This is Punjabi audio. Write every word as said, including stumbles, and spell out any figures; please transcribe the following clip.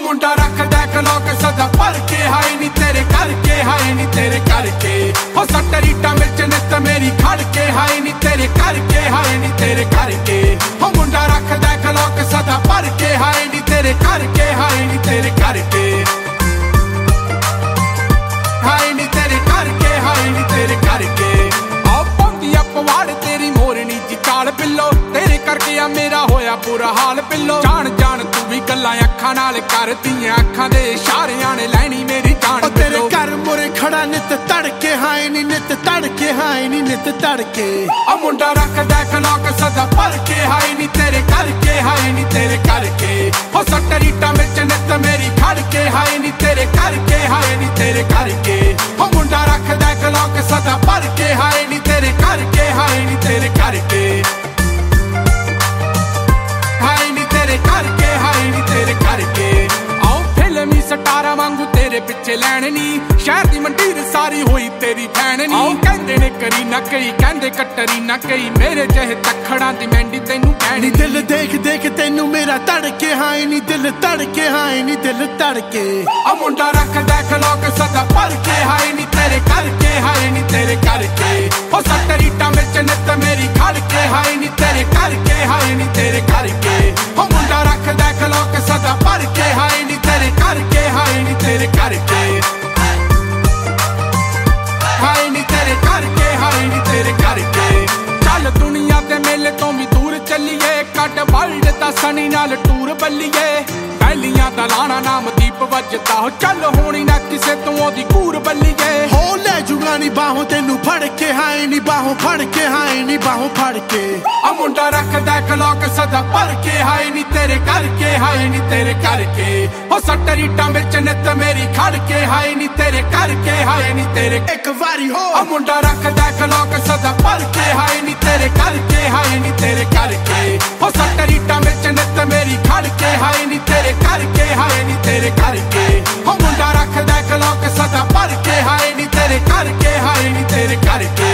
ਮੁੰਡਾ ਰੱਖਦਾ ਕਲੋਕ ਸਦਾ ਭਰ ਕੇ ਹਾਏ ਨੀ ਤੇਰੇ ਕਰਕੇ ਹਾਏ ਨੀ ਤੇਰੇ ਕਰਕੇ ਹੋ ਸੱਟਰੀਟਾ ਮਿਰਚ ਨਿੱਤ ਮੇਰੀ ਖੜ ਕੇ ਹਾਏ ਨੀ ਤੇਰੇ ਕਰਕੇ ਹਾਏ ਨੀ ਤੇਰੇ ਕਰਕੇ ਹੋ ਮੁੰਡਾ ਰੱਖਦਾ ਕਲੋਕ ਸਦਾ ਭਰ ਕੇ ਹਾਏ ਨੀ ਤੇਰੇ ਕਰਕੇ ਹਾਏ ਨੀ ਤੇਰੇ ਕਰਕੇ ਹਾਏ ਨੀ ਤੇਰੇ ਕਰਕੇ ਹਾਏ ਨੀ ਤੇਰੇ ਕਰਕੇ ਆ ਪੌਂਦੀ ਆ ਪਵਾੜ ਤੇਰੀ ਮੋਰਨੀ ਜੀ ਕਾਲ ਬਿੱਲੋ ਤੇਰੇ ਕਰਕੇ ਆ ਮੇਰਾ ਹੋਇਆ ਬੁਰਾ ਹਾਲ ਬਿੱਲੋ ਜਾਣ ਜਾਣ ਤੂੰ ਵੀ ਗੱਲਾਂ ਅੱਖਾਂ ਨਾਲ ਕਰਦੀਆਂ ਅੱਖਾਂ ਦੇ ਇਸ਼ਾਰਿਆਂ ਨੇ ਲੈਣੀ ਮੇਰੀ ਜਾਨ ਤੇਰੇ ਘਰ ਮੁਰੇ ਖੜਾ ਨਿੱਤ ਤੜਕੇ ਹਾਏ ਨੀ ਨਿੱਤ ਤੜਕੇ ਹਾਏ ਨੀ ਨਿੱਤ ਤੜਕੇ ਆ ਮੁੰਡਾ ਰੱਖਦਾ ਕਲੋਕ ਸਦਾ ਭਰ ਕੇ ਹਾਏ ਨੀ ਤੇਰੇ ਕਰਕੇ ਹਾਏ ਨੀ ਤੇਰੇ ਕਰਕੇ ਹੋ ਸੱਟਰੀਟਾ ਮਿਰਚ ਨਿੱਤ ਮੇਰੀ ਖੜ ਕੇ ਹਾਏ ਨੀ ਤੇਰੇ ਕਰਕੇ ਹਾਏ ਨੀ ਤੇਰੇ ਕਰਕੇ ਹੋ ਮੁੰਡਾ ਰੱਖਦਾ ਕਲੋਕ ਸਦਾ ਭਰ ਕੇ ਹਾਏ ਨੀ ਤੇਰੇ ਕਰਕੇ ਹਾਏ ਨੀ ਤੇਰੇ ਕਰਕੇ ਹਾਏ ਨੀ ਤੇਰੇ ਕਰਕੇ ਹਾਏ ਨੀ ਤੇਰੇ ਕਰਕੇ ਆਓ ਫਿਲਮੀ ਸਟਾਰਾਂ ਵਾਂਗੂ ਤੇਰੇ ਪਿੱਛੇ ਲੈਣ ਨੀ ਸ਼ਹਿਰ ਦੀ ਮੰਡੀਰ ਸਾਰੀ ਹੋਈ ਤੇਰੀ ਫੈਨ ਨੀ ਆਓ ਕਹਿੰਦੇ ਨੇ ਕਰੀ ਨਾ ਕਈ ਕਹਿੰਦੇ ਕਟਰੀ ਨਾ ਕਈ ਮੇਰੇ ਜਿਹੇ ਤਖੜਾਂ ਦੀ ਮੈਂਡੀ ਤੈਨੂੰ ਕਹਿਣੀ ਦਿਲ ਦੇਖ ਦੇਖ ਤੈਨੂੰ ਮੇਰਾ ਧੜਕੇ ਹਾਏ ਨੀ ਦਿਲ ਧੜਕੇ ਹਾਏ ਨੀ ਦਿਲ ਧੜਕੇ ਆ ਮੁੰਡਾ ਰੱਖਦਾ ਕਲੋਕ ਸਦਾ ਭਰ ਕੇ ਹਾਏ ਨੀ ਤੇਰੇ ਕਰਕੇ ਹਾਏ ਨੀ ਤੇਰੇ ਕਰਕੇ ਹੋ ਸੱਟਰੀਟਾ ਮਿਰਚ ਨਿੱਤ ਮੇਰੀ ਖੜ ਕੇ ਹਾਏ ਨੀ ਤੇਰੇ ਕਰਕੇ ਹਾਏ ਨੀ ਤੇਰੇ ਕਰਕੇ ਹੋ ਮੁੰਡਾ ਰੱਖਦਾ ਕਲੋਕ ਸਦਾ ਭਰ ਕੇ ਹਾਏ ਨੀ ਤੇਰੇ ਕਰਕੇ ਹਾਏ ਨੀ ਤੇਰੇ ਕਰਕੇ ਹਾਏ ਨੀ ਤੇਰੇ ਕਰਕੇ ਹਾਏ ਨੀ ਤੇਰੇ ਕਰਕੇ ਚੱਲ ਦੁਨੀਆ ਤੇ ਮੇਲੇ ਤੋਂ ਵੀ ਦੂਰ ਚੱਲੀਏ ਕੱਢ ਵਰਲਡ ਦਾ ਸਣੀ ਨਾਲ ਟੂਰ ਬੱਲੀਏ ਪਹਿਲੀਆਂ ਦਾ ਲਾਣਾ ਨਾਮਦੀਪ ਵੱਜਦਾ ਹੋ ਚੱਲ ਹੋਣੀ ਨਾ ਕਿਸੇ ਤੋਂ ਉਹਦੀ ਕੂਰ ਬੱਲੀਏ ਹੋ ਲੈ ਜੂਗਾ ਨੀ ਬਾਹੋਂ ਤੈਨੂੰ ਫੜ ਕੇ ਹਾਏ ਨੀ ਬਾਹੋਂ ਫੜ ਕੇ ਹਾਏ ਨੀ ਬਾਹੋਂ ਫੜ ਕੇ ਆ ਮੁੰਡਾ ਰੱਖਦਾ ਕਲੋਕ ਸਦਾ ਭਰ ਕੇ ਹਾਏ ਨੀ ਤੇਰੇ ਕਰਕੇ ਹਾਏ ਨੀ ਤੇਰੇ ਕਰਕੇ ਹੋ ਸੱਟਰੀਟਾ ਵਿੱਚ ਨਿੱਤ ਮੇਰੀ ਖੜ ਕੇ ਹਾਏ ਨੀ ਤੇਰੇ ਕਰਕੇ ਹਾਏ ਨੀ ਤੇਰੇ ਇੱਕ ਵਾਰੀ ਹੋ ਆ ਮੁੰਡਾ ਰੱਖਦਾ ਕਲੋਕ ਸਦਾ ਭਰ ਕੇ ਹਾਏ ਨੀ ਤੇਰੇ ਕਰਕੇ ਹਾਏ ਨੀ ਤੇਰੇ ਕਰਕੇ ਹੋ ਸੱਟਰੀਟਾ ਵਿੱਚ ਨਿੱਤ ਮੇਰੀ ਖੜ ਕੇ ਹਾਏ ਨੀ ਤੇਰੇ ਕਰਕੇ ਹਾਏ ਨੀ ਤੇਰੇ ਕਰਕੇ ਹੋ ਮੁੰਡਾ ਰੱਖਦਾ ਕਲੋਕ ਸਦਾ ਭਰ ਕੇ ਹਾਏ ਨੀ ਤੇਰੇ ਕਰਕੇ ਹਾਏ ਨੀ ਤੇਰੇ ਕਰਕੇ